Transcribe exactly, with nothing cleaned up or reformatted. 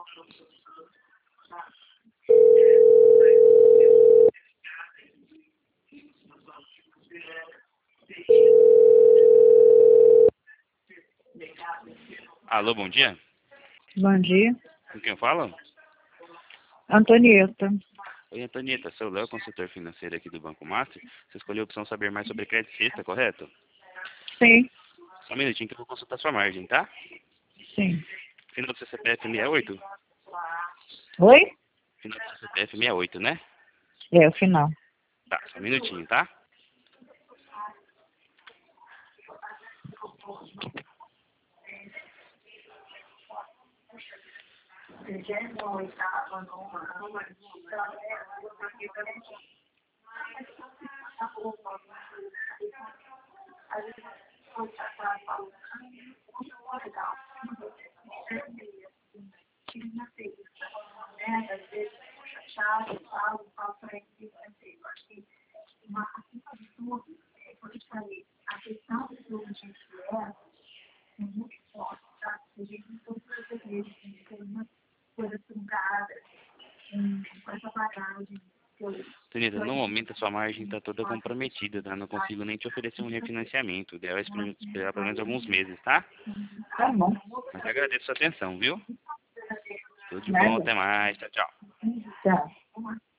Alô, bom dia. Bom dia. Com quem eu falo? Antonieta. Oi, Antonieta. Sou o Léo, consultor financeiro aqui do Banco Master. Você escolheu a opção saber mais sobre crédito sexta, correto? Sim. Só um minutinho que eu vou consultar sua margem, tá? Sim. Final do seu C P F sessenta e oito? Oi? Final do seu C P F sessenta e oito, né? É, o final. Tá, só um minutinho, tá? Antonieta, no momento a sua margem está toda comprometida, tá? Não consigo nem te oferecer um refinanciamento. O ideal é esperar pelo menos alguns meses, tá? Tá bom. Mas agradeço a sua atenção, viu? Tudo de bom, Nada. até mais. Tchau, tchau. Tchau.